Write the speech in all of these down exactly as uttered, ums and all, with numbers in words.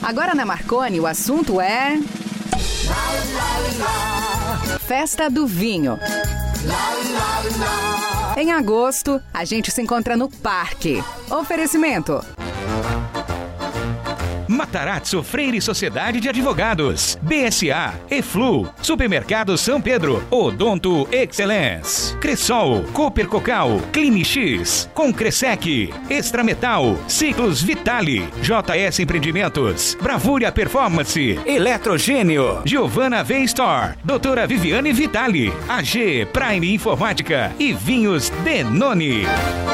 Agora na Marconi o assunto é... Festa do Vinho. Em agosto, a gente se encontra no parque. Oferecimento... Matarazzo Freire Sociedade de Advogados, B S A, Eflu, Supermercado São Pedro, Odonto Excellence, Cressol, Cooper Cocal, Clinix, Concresec, Extrametal, Ciclos Vitale, J S Empreendimentos, Bravura Performance, Eletrogênio, Giovanna V Store, Doutora Viviane Vitale, A G Prime Informática e Vinhos Denoni.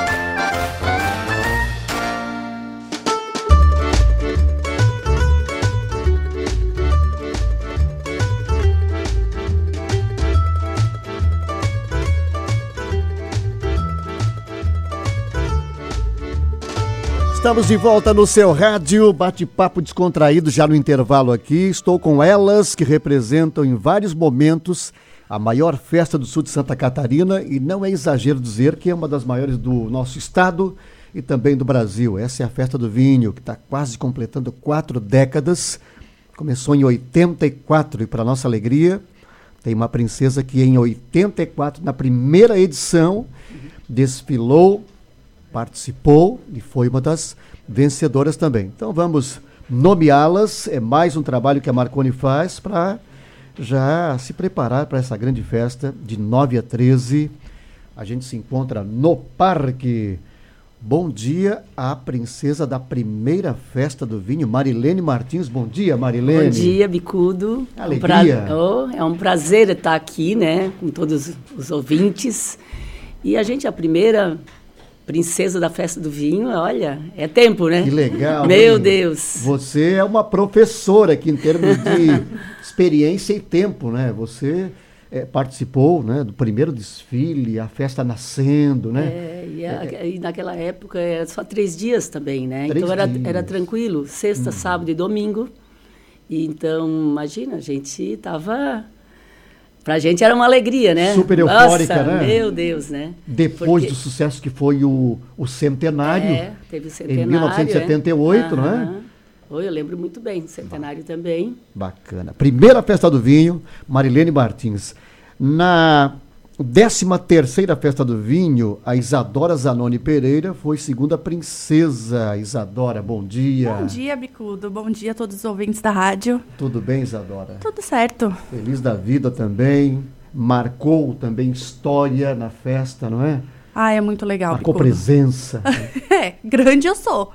Estamos de volta no seu rádio, bate-papo descontraído já no intervalo aqui. Estou com elas que representam em vários momentos a maior festa do sul de Santa Catarina e não é exagero dizer que é uma das maiores do nosso estado e também do Brasil. Essa é a Festa do Vinho, que está quase completando quatro décadas. Começou em oitenta e quatro e, para nossa alegria, tem uma princesa que em oitenta e quatro, na primeira edição, desfilou, participou e foi uma das vencedoras também. Então vamos nomeá-las, é mais um trabalho que a Marconi faz para já se preparar para essa grande festa de nove a treze. A gente se encontra no parque. Bom dia à princesa da primeira festa do vinho, Marilene Martins. Bom dia, Marilene. Bom dia, Bicudo. Alegria. É um, pra... oh, é um prazer estar aqui, né, com todos os ouvintes. E a gente, a primeira princesa da festa do vinho, olha, é tempo, né? Que legal. Meu hein? Deus. Você é uma professora aqui em termos de experiência e tempo, né? Você é, participou, né, do primeiro desfile, a festa nascendo, né? É, e, a, é, e naquela época era só três dias também, né? Três então era, dias. era tranquilo, sexta, hum. sábado e domingo. E então, imagina, a gente estava... Pra gente era uma alegria, né? Super eufórica, Nossa, né? Meu Deus, né? Depois Porque... do sucesso que foi o, o centenário. É, teve o centenário. Em mil novecentos e setenta e oito, é? não é? Aham. Oi, eu lembro muito bem, centenário bah. também. Bacana. Primeira festa do vinho, Marilene Martins. Na décima terceira festa do vinho, a Isadora Zanoni Pereira foi segunda princesa. Isadora, bom dia. Bom dia, Bicudo. Bom dia a todos os ouvintes da rádio. Tudo bem, Isadora? Tudo certo. Feliz da vida também. Marcou também história na festa, não é? Ah, é muito legal, Marcou Bicudo. presença. É, grande eu sou.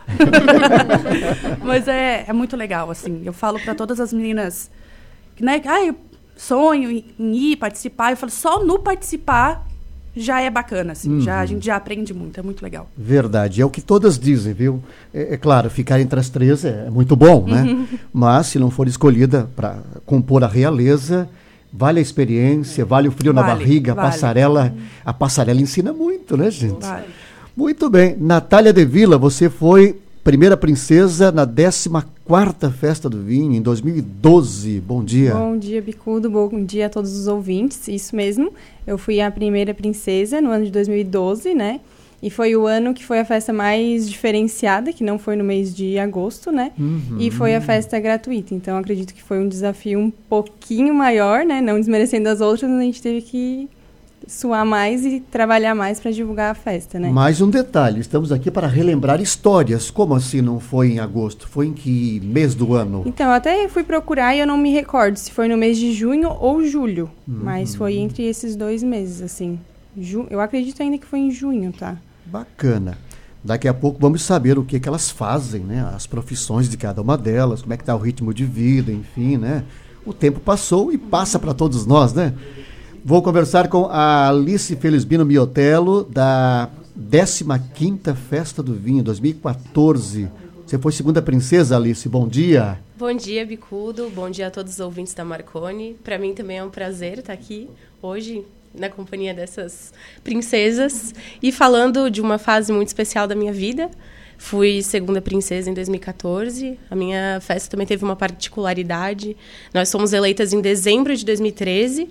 Mas é, é muito legal, assim. Eu falo para todas as meninas, né? Ah, eu sonho em ir participar. Eu falo, só no participar já é bacana, assim. Uhum. Já, a gente já aprende muito, é muito legal. Verdade, é o que todas dizem, viu? É, é claro, ficar entre as três é, é muito bom, né? Uhum. Mas se não for escolhida para compor a realeza, vale a experiência, vale o frio vale, na barriga, vale. a passarela. A passarela ensina muito, né, gente? Vale. Muito bem. Natália de Vila, você foi primeira princesa na décima quarta Festa do Vinho, em dois mil e doze. Bom dia. Bom dia, Bicudo. Bom dia a todos os ouvintes. Isso mesmo. Eu fui a primeira princesa no ano de dois mil e doze, né? E foi o ano que foi a festa mais diferenciada, que não foi no mês de agosto, né? Uhum. E foi a festa gratuita. Então, acredito que foi um desafio um pouquinho maior, né? Não desmerecendo as outras, mas a gente teve que suar mais e trabalhar mais para divulgar a festa, né? Mais um detalhe, estamos aqui para relembrar histórias. Como assim não foi em agosto? Foi em que mês do ano? Então, eu até fui procurar e eu não me recordo se foi no mês de junho ou julho. Uhum. Mas foi entre esses dois meses, assim. Ju- eu acredito ainda que foi em junho, tá? Bacana. Daqui a pouco vamos saber o que, que elas fazem, né? As profissões de cada uma delas, como é que está o ritmo de vida, enfim, né? O tempo passou e passa para todos nós, né? Vou conversar com a Alice Felisbino Miotelo, da décima quinta Festa do Vinho, dois mil e quatorze. Você foi segunda princesa, Alice. Bom dia. Bom dia, Bicudo. Bom dia a todos os ouvintes da Marconi. Para mim também é um prazer estar aqui hoje, na companhia dessas princesas. E falando de uma fase muito especial da minha vida. Fui segunda princesa em dois mil e quatorze. A minha festa também teve uma particularidade. Nós fomos eleitas em dezembro de dois mil e treze.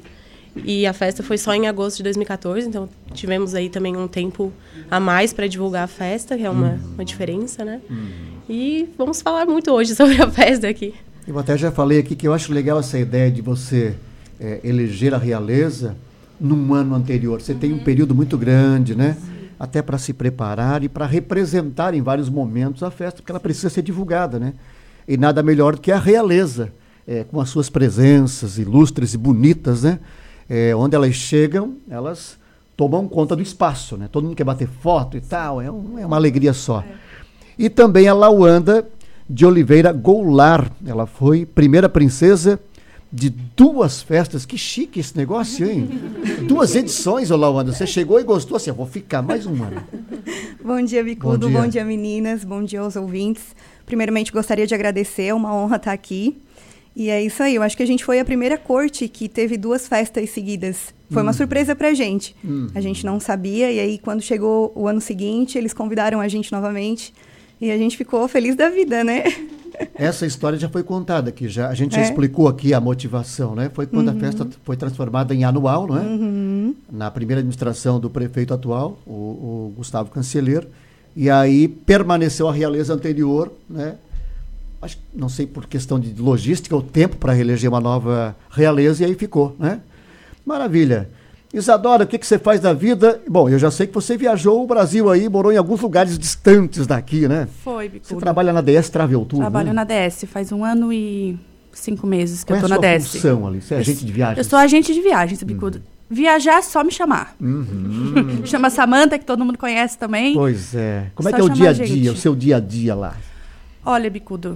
E a festa foi só em agosto de dois mil e quatorze, então tivemos aí também um tempo a mais para divulgar a festa, que é uma, uhum. uma diferença, né? Uhum. E vamos falar muito hoje sobre a festa aqui. Eu até já falei aqui que eu acho legal essa ideia de você é, eleger a realeza num ano anterior. Você uhum. tem um período muito grande, né? Sim. Até para se preparar e para representar em vários momentos a festa, porque ela precisa ser divulgada, né? E nada melhor do que a realeza, é, com as suas presenças ilustres e bonitas, né? É, onde elas chegam, elas tomam conta do espaço, né? Todo mundo quer bater foto e tal, é, um, é uma alegria só. É. E também a Lauanda de Oliveira Goulart, ela foi primeira princesa de duas festas. Que chique esse negócio, hein? Duas edições, ô Lauanda, você chegou e gostou assim, eu vou ficar mais um ano. Bom dia, Bicudo, bom dia. bom dia, meninas, bom dia aos ouvintes. Primeiramente, gostaria de agradecer, é uma honra estar aqui. E é isso aí, eu acho que a gente foi a primeira corte que teve duas festas seguidas. Foi uma hum. surpresa pra gente. Hum. A gente não sabia, e aí quando chegou o ano seguinte, eles convidaram a gente novamente. E a gente ficou feliz da vida, né? Essa história já foi contada aqui, já, a gente já é. explicou aqui a motivação, né? Foi quando uhum. a festa foi transformada em anual, não é? Uhum. Na primeira administração do prefeito atual, o, o Gustavo Canceler. E aí permaneceu a realeza anterior, né? Acho, não sei por questão de logística, o tempo para reeleger uma nova realeza, e aí ficou, né? Maravilha. Isadora, o que, que você faz da vida? Bom, eu já sei que você viajou o Brasil aí, morou em alguns lugares distantes daqui, né? Foi, Bicudo. Você trabalha na D S Travel Tour, Trabalho né? na D S, faz um ano e cinco meses que Qual eu tô é na D S. Qual é a sua função ali? Você é agente de viagens? Eu sou agente de viagens, Bicudo. Uhum. Viajar é só me chamar. Uhum. Chama Samanta, que todo mundo conhece também. Pois é. Como só é que é o dia a dia, o seu dia a dia lá? Olha, Bicudo,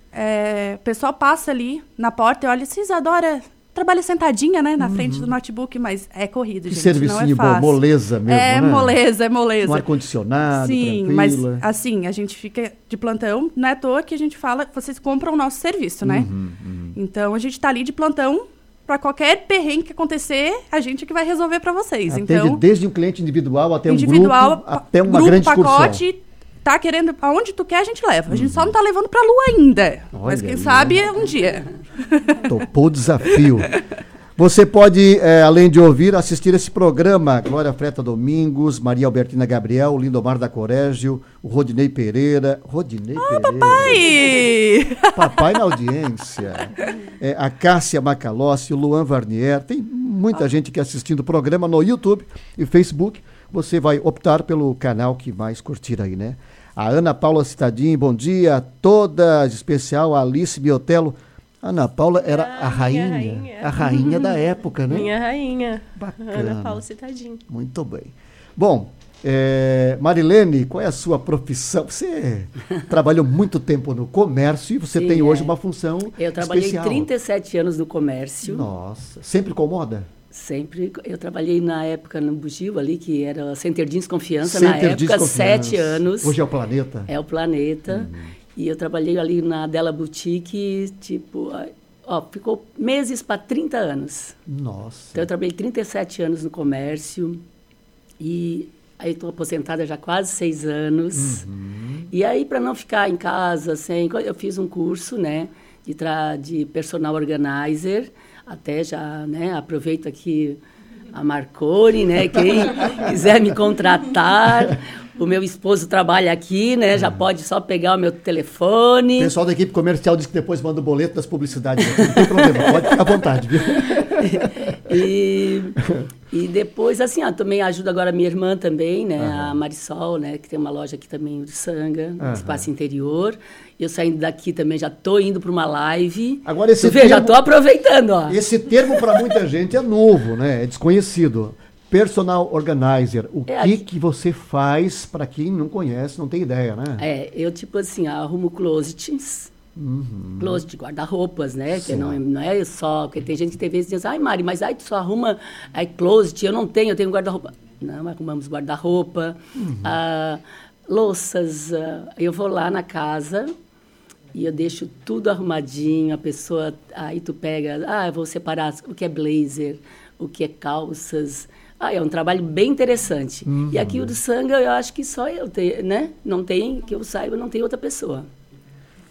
é, o pessoal passa ali na porta e olha, se Isadora trabalha sentadinha, né, na uhum. frente do notebook, mas é corrido, que gente, servicinho não é fácil. Bom, moleza mesmo, É né? moleza, é moleza. Um ar-condicionado, sim, tranquila. mas assim, a gente fica de plantão, não é à toa que a gente fala, vocês compram o nosso serviço, né? Uhum, uhum. Então, a gente tá ali de plantão, para qualquer perrengue que acontecer, a gente é que vai resolver para vocês. Atende então, desde um cliente individual até individual, um grupo, até uma grupo, grande excursão. Pacote, tá querendo, aonde tu quer, a gente leva. A gente uhum. só não tá levando pra Lua ainda. Olha, mas quem aí, sabe é um dia. Topou o desafio. Você pode, é, além de ouvir, assistir esse programa. Glória Freta Domingos, Maria Albertina Gabriel, Lindomar da Corégio, o Rodinei Pereira. Rodinei ah, Pereira. Papai! Papai na audiência. É, a Cássia Macalossi, o Luan Varnier. Tem muita ah. gente que assistindo o programa no YouTube e Facebook. Você vai optar pelo canal que mais curtir aí, né? A Ana Paula Citadini, bom dia. Toda especial, a Alice Biotelo. A Ana Paula era ah, a rainha, rainha, a rainha da época, né? Minha rainha. Bacana. Ana Paula Citadini. Muito bem. Bom, é, Marilene, qual é a sua profissão? Você trabalhou muito tempo no comércio e você Sim, tem hoje é. uma função Eu trabalhei especial. trinta e sete anos no comércio. Nossa, sempre com moda? Sempre. Eu trabalhei na época no Bugio ali, que era Center Jeans Confiança, Center na época, Jeans Confiança. sete anos. Hoje é o Planeta? É o Planeta. Uhum. E eu trabalhei ali na Della Boutique, tipo, ó, ficou meses para trinta anos. Nossa. Então eu trabalhei trinta e sete anos no comércio e aí estou aposentada já há quase seis anos. Uhum. E aí, para não ficar em casa sem... Eu fiz um curso, né, de, tra... de personal organizer, até já, né, aproveito aqui a Marconi, né, quem quiser me contratar... O meu esposo trabalha aqui, né? Já pode só pegar o meu telefone. O pessoal da equipe comercial diz que depois manda o boleto das publicidades. Não tem problema, pode ficar à vontade, viu? E, e depois, assim, ó, também ajudo agora a minha irmã também, né? Uhum. A Marisol, né? Que tem uma loja aqui também em Uruçanga, no uhum. Espaço Interior. Eu saindo daqui também já tô indo para uma live. Agora esse tu vê, termo, já tô aproveitando, ó. Esse termo para muita gente é novo, né? É desconhecido. Personal Organizer, o é, que, que você faz para quem não conhece, não tem ideia, né? É, eu tipo assim, arrumo closets, uhum. closet, guarda-roupas, né? Sim. Que não, não é só, porque tem gente que tem vezes que diz, ai Mari, mas aí tu só arruma aí, closet, eu não tenho, eu tenho guarda-roupa. Não, arrumamos guarda-roupa, uhum. ah, louças, ah, eu vou lá na casa e eu deixo tudo arrumadinho, a pessoa, aí tu pega, ah, eu vou separar o que é blazer, o que é calças... Ah, é um trabalho bem interessante. Uhum. E aqui o do Sanga, eu acho que só eu tenho, né? Não tem, que eu saiba, não tem outra pessoa.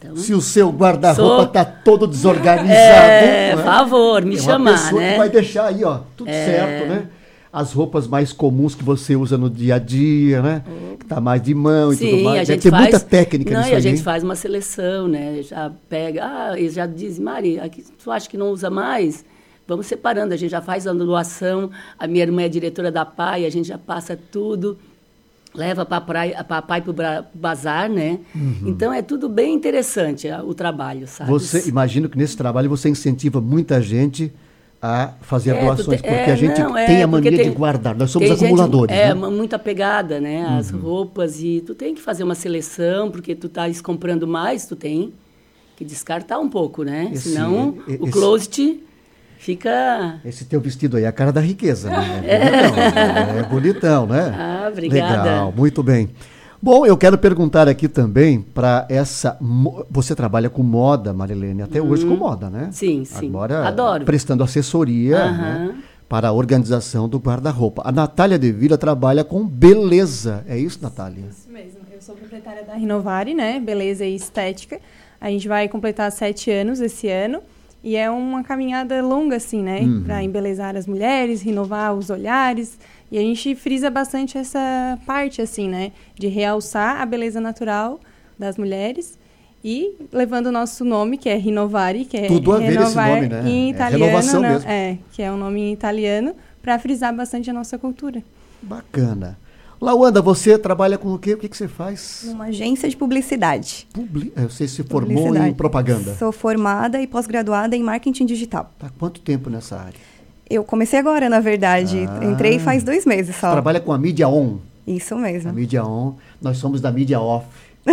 Então, se o seu guarda-roupa sou... tá todo desorganizado... É, né? favor, me é chamar, uma pessoa né? que vai deixar aí, ó, tudo é... certo, né? As roupas mais comuns que você usa no dia a dia, né? Que tá mais de mão e Sim, tudo mais. a gente Deve ter faz... muita técnica não, nisso e a aí, gente hein? faz uma seleção, né? Já pega... Ah, eles já dizem, Mari, aqui tu acha que não usa mais? Vamos separando, a gente já faz a doação. A minha irmã é diretora da P A I, a gente já passa tudo... Leva para a P A I para o bazar, né? Uhum. Então, é tudo bem interessante o trabalho, sabe? Você, imagino que nesse trabalho você incentiva muita gente a fazer é, doações, te, porque é, a gente não, tem é, a mania tem, de guardar. Nós somos tem acumuladores, gente, né? É, muito apegada, né? As uhum. roupas, e tu tem que fazer uma seleção, porque tu estás comprando mais, tu tem que descartar um pouco, né? Esse, Senão, esse, o closet... Fica... Esse teu vestido aí é a cara da riqueza, né? É bonitão, é bonitão, né? Ah, obrigada. Legal, muito bem. Bom, eu quero perguntar aqui também para essa... Você trabalha com moda, Marilene, até hum. hoje com moda, né? Sim, sim. Agora, adoro. Prestando assessoria uh-huh. né, para a organização do guarda-roupa. A Natália de Vila trabalha com beleza. É isso, Natália? Isso mesmo. Eu sou proprietária da Rinovari, né? Beleza e estética. A gente vai completar sete anos esse ano. E é uma caminhada longa, assim, né? Uhum. Para embelezar as mulheres, renovar os olhares. E a gente frisa bastante essa parte, assim, né? De realçar a beleza natural das mulheres. E levando o nosso nome, que é Rinovari, que é Tudo a ver renovar esse nome, né? em italiano. É renovação não, mesmo. É, que é um nome em italiano, para frisar bastante a nossa cultura. Bacana. Lauanda, você trabalha com o quê? O que, que você faz? Numa agência de publicidade. Publi... Você se formou em propaganda? Sou formada e pós-graduada em marketing digital. Há quanto tempo nessa área? Eu comecei agora, na verdade. Ah, Entrei faz dois meses só. Você trabalha com a mídia on? Isso mesmo. A mídia on. Nós somos da mídia off.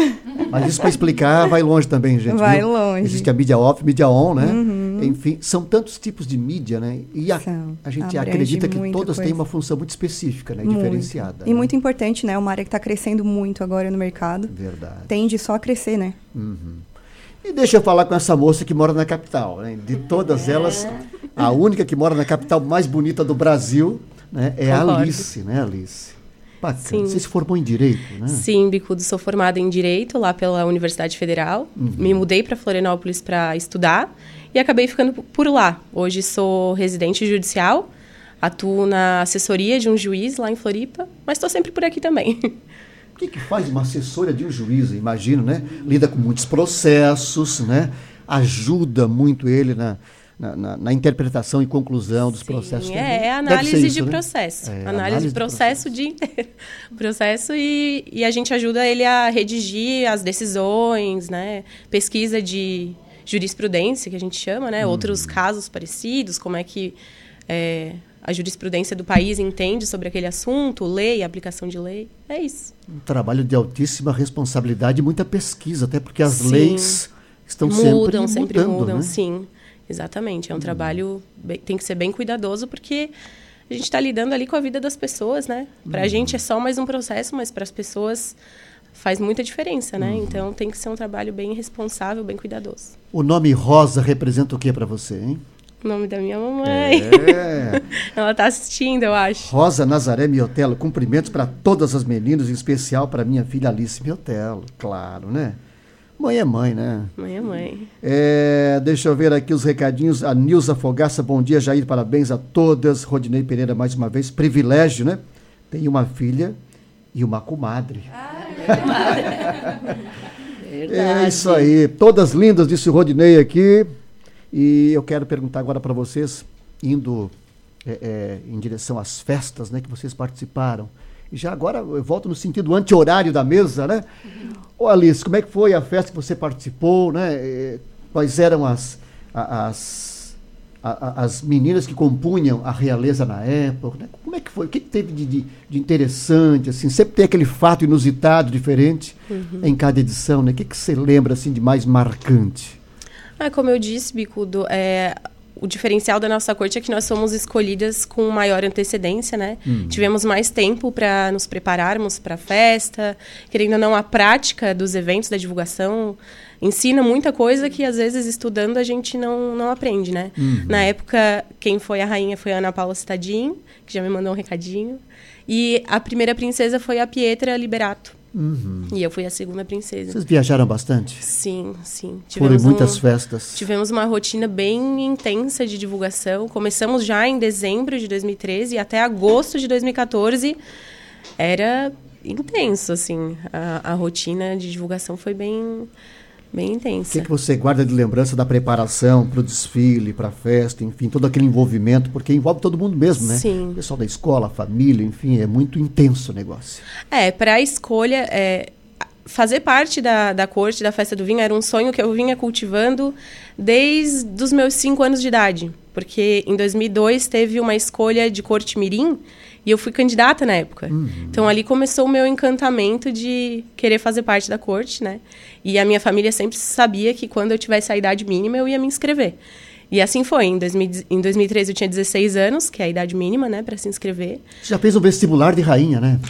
Mas isso para explicar vai longe também, gente. Vai viu? longe. Existe a mídia off, mídia on, né? Uhum. Enfim, são tantos tipos de mídia, né? E a, a gente acredita que todas coisa. têm uma função muito específica, né? Muito. Diferenciada. E né? muito importante, né? Uma área que está crescendo muito agora no mercado. Verdade. Tende só a crescer, né? Uhum. E deixa eu falar com essa moça que mora na capital, né? De todas é. elas, a única que mora na capital mais bonita do Brasil, né? É a Alice, né, Alice? Bacana. Sim. Você se formou em Direito, né? Sim, Bicudo, sou formada em Direito lá pela Universidade Federal. Uhum. Me mudei para Florianópolis para estudar e acabei ficando por lá. Hoje sou residente judicial, atuo na assessoria de um juiz lá em Floripa, mas estou sempre por aqui também. O que, que faz uma assessora de um juiz, imagino, né? Lida com muitos processos, né? Ajuda muito ele na... Na, na, na interpretação e conclusão dos Sim, processos. É, é análise isso, de né? processo. É, análise, análise de processo, processo o dia inteiro. Processo e, e a gente ajuda ele a redigir as decisões, né? Pesquisa de jurisprudência, que a gente chama, né? Hum. Outros casos parecidos, como é que é, a jurisprudência do país entende sobre aquele assunto, lei, aplicação de lei. É isso. Um trabalho de altíssima responsabilidade e muita pesquisa, até porque as Sim. leis estão mudam, sempre sempre mudando, mudam, né? sim. Exatamente, é um hum. trabalho, tem que ser bem cuidadoso, porque a gente está lidando ali com a vida das pessoas, né? Para a hum. gente é só mais um processo, mas para as pessoas faz muita diferença, né? Hum. Então tem que ser um trabalho bem responsável, bem cuidadoso. O nome Rosa representa o que para você, hein? O nome da minha mamãe. É. Ela está assistindo, eu acho. Rosa Nazaré Miotelo, cumprimentos para todas as meninas, em especial para minha filha Alice Miotelo, claro, né? Mãe é mãe, né? Mãe é mãe. É, deixa eu ver aqui os recadinhos. A Nilza Fogaça, bom dia, Jair, parabéns a todas. Rodinei Pereira, mais uma vez, privilégio, né? Tem uma filha e uma comadre. Ah, verdade. É isso aí. Todas lindas, disse o Rodinei aqui. E eu quero perguntar agora para vocês, indo é, é, em direção às festas, né, que vocês participaram. E já agora eu volto no sentido anti-horário da mesa, né? Uhum. Ô Alice, como é que foi a festa que você participou, né? Quais eram as, as, as meninas que compunham a realeza na época, né? Como é que foi? O que teve de, de, de interessante, assim? Sempre tem aquele fato inusitado, diferente, uhum. em cada edição, né? O que, que você lembra, assim, de mais marcante? Ah, como eu disse, Bicudo, é... o diferencial da nossa corte é que nós somos escolhidas com maior antecedência, né? Hum. Tivemos mais tempo para nos prepararmos para a festa. Querendo ou não, a prática dos eventos, da divulgação, ensina muita coisa que, às vezes, estudando, a gente não, não aprende, né? Uhum. Na época, quem foi a rainha foi a Ana Paula Cittadin, que já me mandou um recadinho. E a primeira princesa foi a Pietra Liberato, Uhum. E eu fui a segunda princesa. Vocês viajaram bastante? Sim, sim. Foram em muitas um, festas. Tivemos uma rotina bem intensa de divulgação. Começamos já em dezembro de dois mil e treze e até agosto de dois mil e quatorze era intenso, assim. A, a rotina de divulgação foi bem, bem intensa. O que, que você guarda de lembrança da preparação para o desfile, para a festa, enfim, todo aquele envolvimento, porque envolve todo mundo mesmo, né? Sim. O pessoal da escola, a família, enfim, é muito intenso o negócio. É, para a escolha, é, fazer parte da, da corte, da festa do vinho, era um sonho que eu vinha cultivando desde os meus cinco anos de idade, porque em dois mil e dois teve uma escolha de corte mirim, e eu fui candidata na época. Uhum. Então, ali começou o meu encantamento de querer fazer parte da corte, né? E a minha família sempre sabia que quando eu tivesse a idade mínima, eu ia me inscrever. E assim foi. Em, dois mil, em dois mil e treze, eu tinha dezesseis anos, que é a idade mínima, né, para se inscrever. Você já fez um vestibular de rainha, né?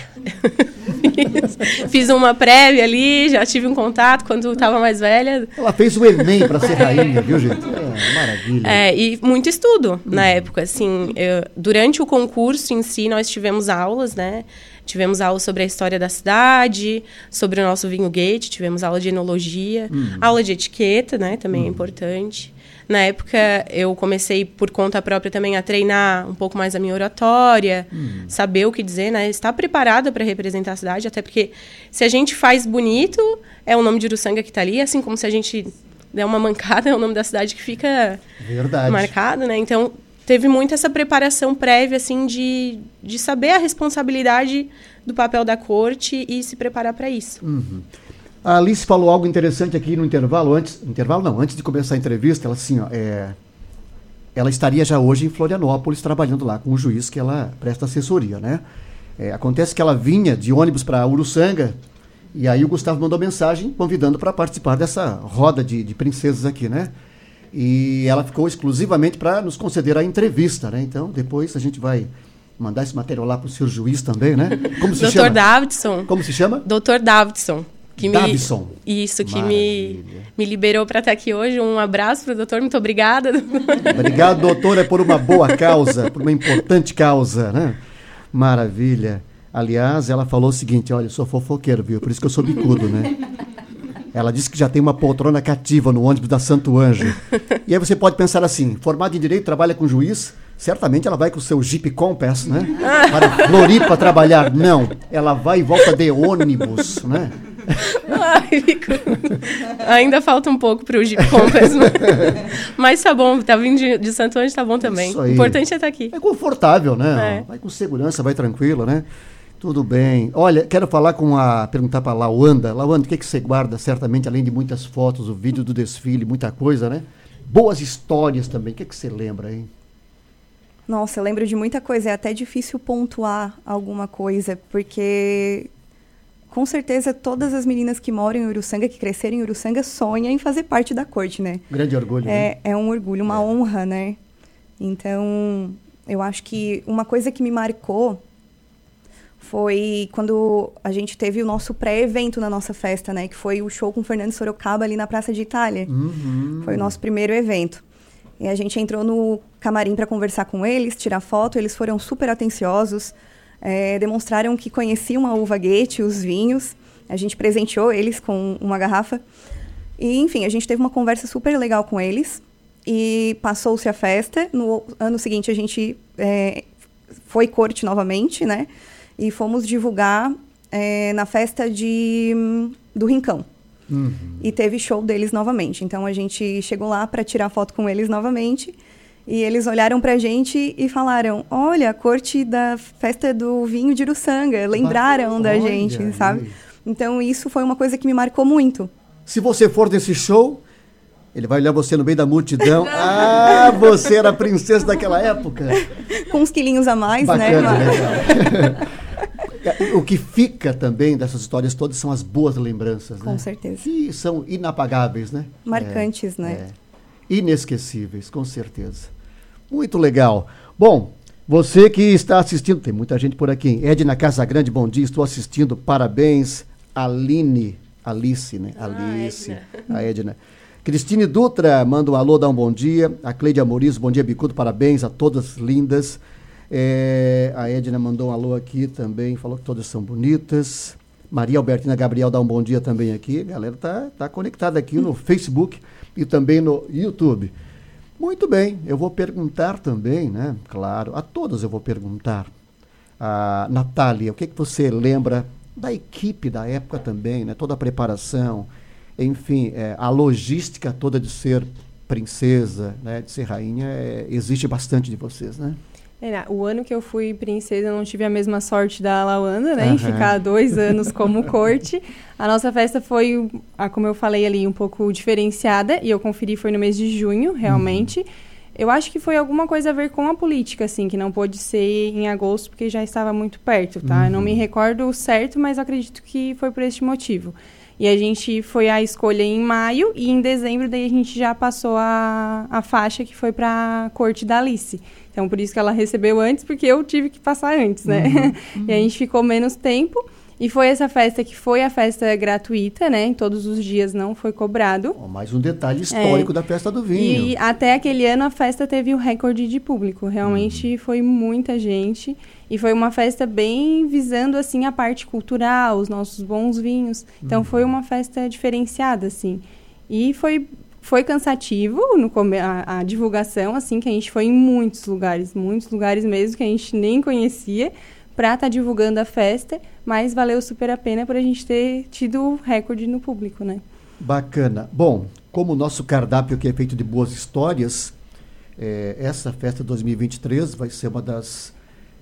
Fiz uma prévia ali, já tive um contato quando estava mais velha. Ela fez o Enem para ser rainha, viu, gente? É, maravilha. É, e muito estudo uhum. na época, assim. Eu, durante o concurso em si, nós tivemos aulas, né? Tivemos aula sobre a história da cidade, sobre o nosso vinho Gate, tivemos aula de enologia, uhum. aula de etiqueta, né? Também uhum. é importante. Na época, eu comecei, por conta própria, também a treinar um pouco mais a minha oratória, uhum. saber o que dizer, né? Estar preparada para representar a cidade, até porque se a gente faz bonito, é o nome de Uruçanga que está ali, assim como se a gente der uma mancada, é o nome da cidade que fica Verdade. marcado, né? Então, teve muito essa preparação prévia, assim, de, de saber a responsabilidade do papel da corte e se preparar para isso. Uhum. A Alice falou algo interessante aqui no intervalo, antes, intervalo não, antes de começar a entrevista, ela assim, ó, é, ela estaria já hoje em Florianópolis trabalhando lá com o juiz que ela presta assessoria, né? É, acontece que ela vinha de ônibus para Uruçanga e aí o Gustavo mandou mensagem convidando para participar dessa roda de, de princesas aqui, né? E ela ficou exclusivamente para nos conceder a entrevista, né? Então depois a gente vai mandar esse material lá para o senhor juiz também, né? Como se doutor chama? Davidson. Como se chama? doutor Davidson. Que me, Davidson. Isso, que me, me liberou para estar aqui hoje. Um abraço para o doutor, muito obrigada. Obrigado, doutor, é por uma boa causa, por uma importante causa, né? Maravilha. Aliás, ela falou o seguinte, olha, eu sou fofoqueiro, viu? Por isso que eu sou bicudo, né? Ela disse que já tem uma poltrona cativa no ônibus da Santo Anjo. E aí você pode pensar assim, formada em Direito, trabalha com juiz, certamente ela vai com o seu Jeep Compass, né? Para Floripa trabalhar. Não, ela vai e volta de ônibus, né? Ai, ainda falta um pouco para o Jeep Compass, né? Mas tá bom, tá vindo de, de Santo Anjo, tá bom também. O importante é estar aqui. É confortável, né? É. Vai com segurança, vai tranquilo, né? Tudo bem. Olha, quero falar com a... perguntar para a Lawanda. Lawanda, o que, que você guarda, certamente, além de muitas fotos, o vídeo do desfile, muita coisa, né? Boas histórias também. O que, que você lembra, hein? Nossa, eu lembro de muita coisa. É até difícil pontuar alguma coisa, porque... com certeza, todas as meninas que moram em Uruçanga, que cresceram em Uruçanga, sonham em fazer parte da corte, né? Grande orgulho, É, né? é um orgulho, uma é. honra, né? Então, eu acho que uma coisa que me marcou foi quando a gente teve o nosso pré-evento na nossa festa, né? Que foi o show com o Fernando Sorocaba ali na Praça de Itália. Uhum. Foi o nosso primeiro evento. E a gente entrou no camarim para conversar com eles, tirar foto. Eles foram super atenciosos. É, demonstraram que conheciam a uva Goethe, os vinhos. A gente presenteou eles com uma garrafa. E, enfim, a gente teve uma conversa super legal com eles. E passou-se a festa. No ano seguinte, a gente é, foi corte novamente, né? E fomos divulgar é, na festa de, do Rincão. Uhum. E teve show deles novamente. Então, a gente chegou lá para tirar foto com eles novamente. E eles olharam pra gente e falaram, olha, a corte da festa do vinho de Uruçanga. Lembraram Bacana. da Olha gente, aí. sabe? Então, isso foi uma coisa que me marcou muito. Se você for desse show, ele vai olhar você no meio da multidão. Ah, você era a princesa daquela época. Com uns quilinhos a mais, Bacana, né? né? O que fica também dessas histórias todas são as boas lembranças, Com né? certeza. E são inapagáveis, né? Marcantes, é, né? É. Inesquecíveis, com certeza. Muito legal. Bom, você que está assistindo, tem muita gente por aqui. Edna Casagrande, bom dia, estou assistindo, parabéns. Aline, Alice, né? Ah, Alice, Edna. a Edna. Cristine Dutra, manda um alô, dá um bom dia. A Cleide Amoriz, bom dia, Bicudo, parabéns a todas lindas. É, a Edna mandou um alô aqui também, falou que todas são bonitas. Maria Albertina Gabriel dá um bom dia também aqui. A galera tá, tá conectada aqui no Facebook e também no YouTube. Muito bem, eu vou perguntar também, né? Claro, a todas eu vou perguntar. A Natália, o que, que você lembra da equipe da época também, né? Toda a preparação, enfim, é, a logística toda de ser princesa, né? De ser rainha, é, existe bastante de vocês, né? É, o ano que eu fui princesa, eu não tive a mesma sorte da Lawanda, né? Uhum. Em ficar dois anos como corte. A nossa festa foi, como eu falei ali, um pouco diferenciada. E eu conferi, foi no mês de junho, realmente. Uhum. Eu acho que foi alguma coisa a ver com a política, assim, que não pôde ser em agosto, porque já estava muito perto, tá? Uhum. Eu não me recordo certo, mas eu acredito que foi por este motivo. E a gente foi à escolha em maio, e em dezembro daí a gente já passou a, a faixa que foi para a corte da Alice. Então, por isso que ela recebeu antes, porque eu tive que passar antes, né? Uhum, uhum. E a gente ficou menos tempo. E foi essa festa que foi a festa gratuita, né? Em todos os dias não foi cobrado. Oh, mais um detalhe histórico é. da festa do vinho. E até aquele ano a festa teve o recorde de público. Realmente uhum. foi muita gente. E foi uma festa bem visando, assim, a parte cultural, os nossos bons vinhos. Então, uhum. foi uma festa diferenciada, assim. E foi... Foi cansativo no, a, a divulgação, assim, que a gente foi em muitos lugares, muitos lugares mesmo que a gente nem conhecia, para estar tá divulgando a festa, mas valeu super a pena por a gente ter tido recorde no público, né? Bacana. Bom, como o nosso cardápio aqui é feito de boas histórias, é, essa festa dois mil e vinte e três vai ser uma das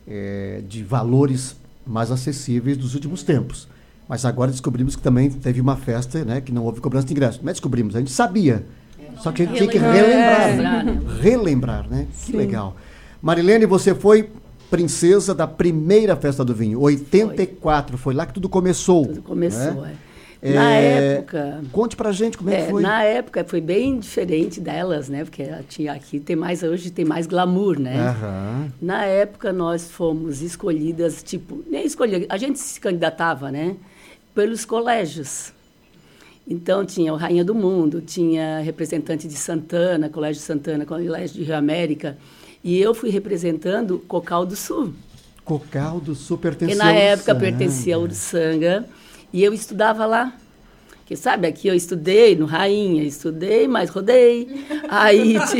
é, de valores mais acessíveis dos últimos tempos. Mas agora descobrimos que também teve uma festa, né, que não houve cobrança de ingresso. Não é descobrimos, a gente sabia. Só que a gente tinha que relembrar. Né? Relembrar, né? Que Sim. legal. Marilene, você foi princesa da primeira festa do vinho, oitenta e quatro. Foi, foi lá que tudo começou. Tudo começou, né? é. Na é, época... Conte pra gente como é, é que foi. Na época foi bem diferente delas, né? Porque tinha, aqui tem mais, hoje tem mais glamour, né? Uhum. Na época nós fomos escolhidas, tipo, nem escolhida, a gente se candidatava, né? Pelos colégios. Então, tinha o Rainha do Mundo, tinha representante de Santana, Colégio de Santana, Colégio de Rio América, e eu fui representando Cocal do Sul. Cocal do Sul pertencia ao Ursanga. Que na época pertencia ao Ursanga, e eu estudava lá. Porque, sabe, aqui eu estudei no Rainha, estudei, mas rodei. Aí tive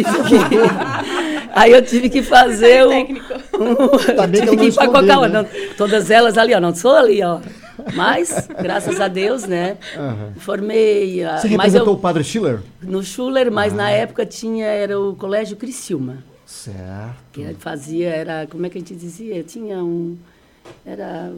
que... Aí eu tive que fazer o... um, um tive que ir para Cocal. Né? Não, todas elas ali, ó, não sou ali, ó. Mas, graças a Deus, né, uhum. formei... A, Você representou eu, o Padre Schiller? No Schiller, mas ah. na época tinha, era o Colégio Criciúma. Certo. Que fazia, era, como é que a gente dizia? Tinha um... Era...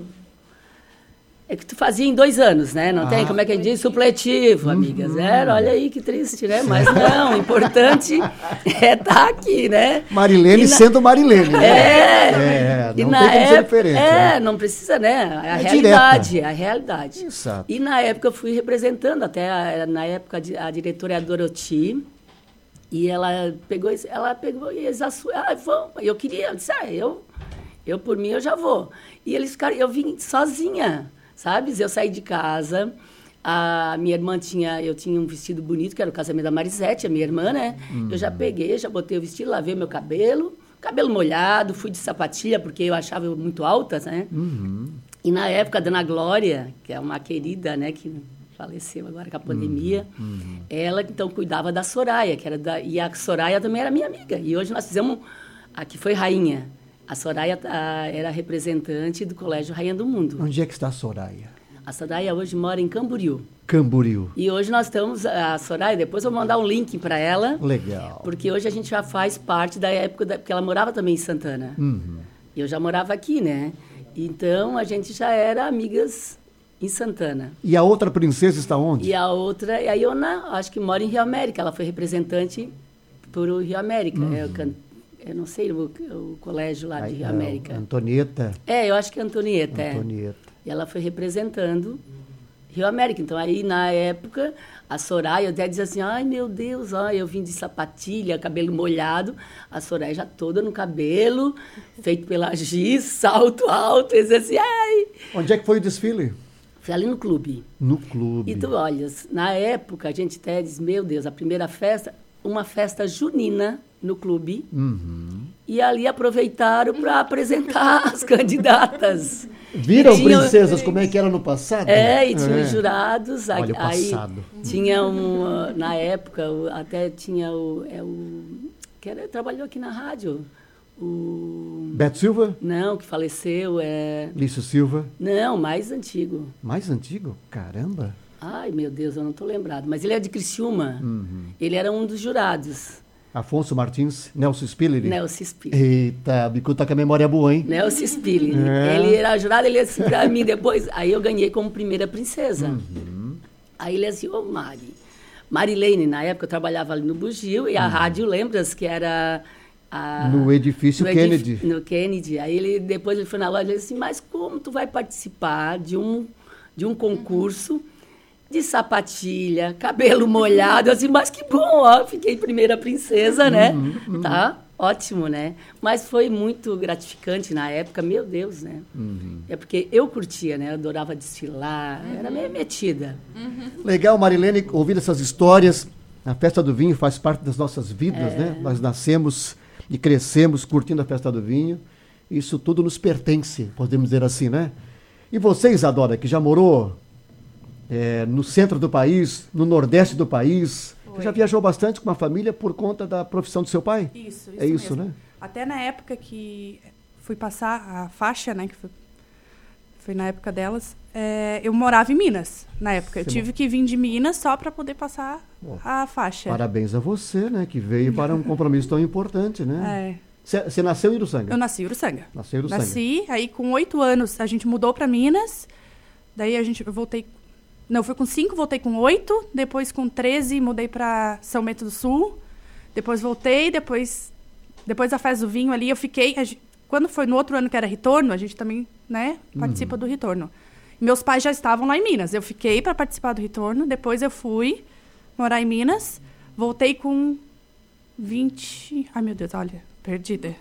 É que tu fazia em dois anos, né? Não ah. tem? Como é que a gente diz? Supletivo, uhum. amigas. Era, olha aí que triste, né? Mas não, o importante é estar aqui, né? Marilene na... sendo Marilene. Né? É. é. Não e tem na como época, ser diferente. É, né? não precisa, né? É a é realidade, direta. é a realidade. Exato. E na época eu fui representando, até a, na época a diretora é a Doroti, e ela pegou, ela pegou e eles assumiram, ah, vamos. Eu queria, eu disse, ah, eu, eu por mim eu já vou. E eles ficaram, eu vim sozinha. Sabe? Eu saí de casa, a minha irmã tinha, eu tinha um vestido bonito, que era o casamento da Marisete, a minha irmã, né? Uhum. Eu já peguei, já botei o vestido, lavei meu cabelo, cabelo molhado, fui de sapatilha, porque eu achava eu muito alta, né? Uhum. E na época, a Dona Glória, que é uma querida, né, que faleceu agora com a pandemia, uhum. Uhum. ela, então, cuidava da Soraya, que era da, e a Soraya também era minha amiga. E hoje nós fizemos, a que foi rainha. A Soraya a, era representante do Colégio Rainha do Mundo. Onde é que está a Soraya? A Soraya hoje mora em Camboriú. Camboriú. E hoje nós estamos... A Soraya, depois eu vou mandar um link para ela. Legal. Porque hoje a gente já faz parte da época... Da, porque ela morava também em Santana. Uhum. E eu já morava aqui, né? Então, a gente já era amigas em Santana. E a outra princesa está onde? E a outra é a Iona, acho que mora em Rio América. Ela foi representante por o Rio América. Uhum. Eu canto. Eu não sei o, o colégio lá de Rio é, América. Antonieta? É, eu acho que é Antonieta. Antonieta. É. E ela foi representando Rio América. Então, aí, na época, a Soraya até dizia assim, ai, meu Deus, ó, eu vim de sapatilha, cabelo molhado. A Soraya já toda no cabelo, feito pela Giz, salto alto. E dizia assim, ai... Onde é que foi o desfile? Foi ali no clube. No clube. E tu olhas, na época, a gente até diz, meu Deus, a primeira festa, uma festa junina, no clube, uhum. e ali aproveitaram para apresentar as candidatas. Viram, tinha, princesas, como é que era no passado? É, e tinha é. os jurados. Olha, aí o passado. tinha um, na época, até tinha o, é o que era, trabalhou aqui na rádio. O... Beto Silva? Não, que faleceu. É... Lício Silva? Não, mais antigo. Mais antigo? Caramba! Ai, meu Deus, eu não estou lembrado. Mas ele é de Criciúma. Uhum. Ele era um dos jurados. Afonso Martins, Nelson Spiller? Nelson Spiller. Eita, Bicu tá com a memória boa, hein? Nelson Spiller. É. Ele era jurado, ele disse pra mim depois. Aí eu ganhei como primeira princesa. Uhum. Aí ele assim, ô Mari. Marilene, na época eu trabalhava ali no Bugio e a uhum. rádio, lembras que era... A, no edifício no Kennedy. Edif, no Kennedy. Aí ele, depois ele foi na loja e disse assim, mas como tu vai participar de um, de um concurso de sapatilha, cabelo molhado? Eu assim, mas que bom, ó, fiquei primeira princesa, né? Uhum, uhum. Tá, ótimo, né? Mas foi muito gratificante na época, meu Deus, né? Uhum. É porque eu curtia, né? Eu adorava desfilar, uhum. era meio metida. Uhum. Legal, Marilene, ouvir essas histórias. A Festa do Vinho faz parte das nossas vidas, é. né? Nós nascemos e crescemos curtindo a Festa do Vinho. Isso tudo nos pertence, podemos dizer assim, né? E você, Isadora, que já morou é, no centro do país, no nordeste do país, já viajou bastante com a família por conta da profissão do seu pai? Isso, isso É isso, mesmo. né? Até na época que fui passar a faixa, né, que foi, foi na época delas, é, eu morava em Minas, na época. Eu você tive mora. que vir de Minas só para poder passar oh, a faixa. Parabéns a você, né, que veio para um compromisso tão importante, né? É. Você nasceu em Uruçanga? Eu nasci em Uruçanga. Nasceu em Uruçanga. Nasci, aí com oito anos a gente mudou para Minas, daí a gente, eu voltei, não, foi com cinco, voltei com oito, depois com treze mudei para São Bento do Sul, depois voltei, depois, depois da Festa do Vinho ali eu fiquei, a gente, quando foi no outro ano que era retorno, a gente também, né, participa uhum. do retorno. Meus pais já estavam lá em Minas, eu fiquei para participar do retorno, depois eu fui morar em Minas, voltei com vinte, ai meu Deus, olha, perdida.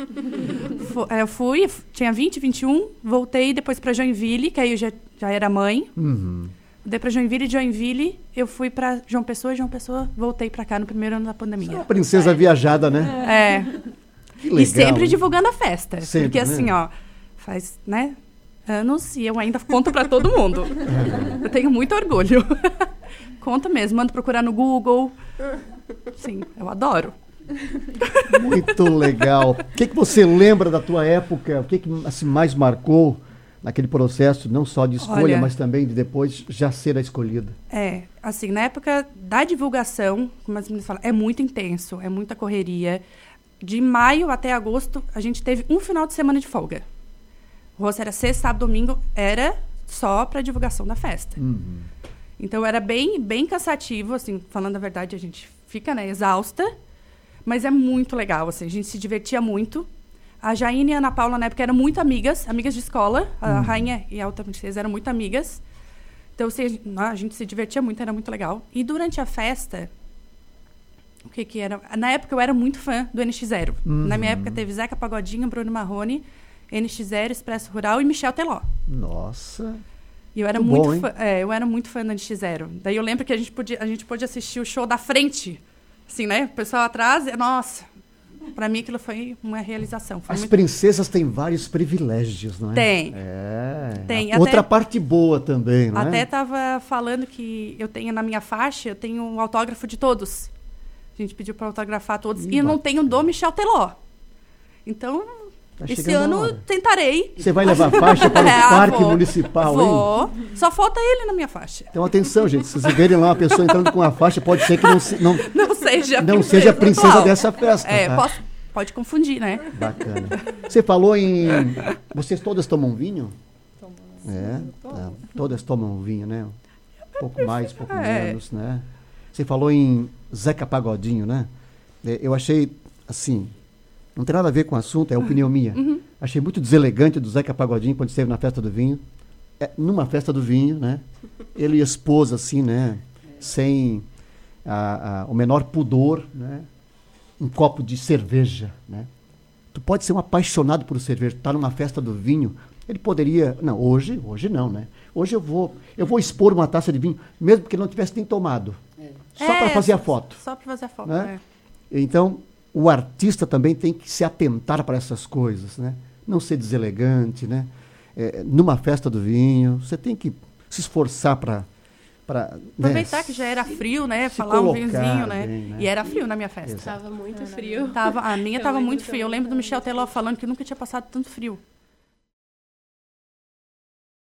Eu fui, tinha vinte, vinte e um, voltei depois para Joinville, que aí eu já, já era mãe. Uhum. Voltei para Joinville, de Joinville eu fui para João Pessoa, João Pessoa voltei para cá no primeiro ano da pandemia. Você é uma princesa é. viajada, né? É. Que legal, e sempre hein? divulgando a festa. Sempre, porque assim, né? ó, faz, né, anos e eu ainda conto para todo mundo. É. Eu tenho muito orgulho. Conto mesmo, mando procurar no Google. Sim, eu adoro. Muito legal. O que, que você lembra da tua época? O que, que assim, mais marcou naquele processo, não só de escolha, Olha, mas também de depois já ser a escolhida? É, assim, na época da divulgação, como as meninas falam, é muito intenso, é muita correria. De maio até agosto, a gente teve um final de semana de folga. O rosto era sexta, sábado, domingo, era só para divulgação da festa. Uhum. Então, era bem, bem cansativo, assim, falando a verdade, a gente fica, né, exausta, mas é muito legal, assim, a gente se divertia muito. A Jaine e a Ana Paula, na época, eram muito amigas, amigas de escola. A uhum. Rainha e a Outra Princesa eram muito amigas. Então, assim, a gente se divertia muito, era muito legal. E durante a festa, o que que era? Na época, eu era muito fã do N X Zero. Uhum. Na minha época, teve Zeca Pagodinho, Bruno Marrone, N X Zero, Expresso Rural e Michel Teló. Nossa! E eu era muito, muito bom, fã, é, eu era muito fã do N X Zero. Daí eu lembro que a gente podia, a gente podia assistir o show da frente, assim, né? O pessoal atrás, nossa, para mim aquilo foi uma realização. Foi As muito... princesas têm vários privilégios, não é? Tem. É. Tem. Outra até, parte boa também, não até é? Até estava falando que eu tenho na minha faixa, eu tenho um autógrafo de todos. A gente pediu para autografar todos. Hum, e eu não tenho do Michel Teló. Então... Tá Esse ano tentarei. Você vai levar a faixa para o é, Parque vou, Municipal, vou. hein? Só falta ele na minha faixa. Então, atenção, gente. Se vocês verem lá uma pessoa entrando com a faixa, pode ser que não, não, não seja, não princesa, seja a princesa dessa festa. É, tá? posso, pode confundir, né? Bacana. Você falou em... Vocês todas tomam vinho? Tomamos. É, tá. Todas tomam vinho, né? Um pouco mais, um pouco é. menos, né? Você falou em Zeca Pagodinho, né? Eu achei, assim... Não tem nada a ver com o assunto, é opinião minha. Uhum. Achei muito deselegante do Zeca Pagodinho quando esteve na festa do vinho. É, numa festa do vinho, né? Ele expôs assim, né? Sem a, a, o menor pudor, né? Um copo de cerveja, né? Tu pode ser um apaixonado por cerveja, tá numa festa do vinho. Ele poderia... Não, hoje, hoje não, né? Hoje eu vou, eu vou expor uma taça de vinho, mesmo que ele não tivesse nem tomado. É. Só é, para fazer a foto. Só para fazer a foto, né? É. Então... O artista também tem que se atentar para essas coisas, né? Não ser deselegante, né? é, numa festa do vinho. Você tem que se esforçar para... Aproveitar né, que já era frio, né? se Falar um colocar vinhozinho, né? bem, né? E era frio na minha festa. Tava muito frio. Tava, a minha Eu tava lembro muito frio. Eu também. lembro do Michel Teló falando que nunca tinha passado tanto frio.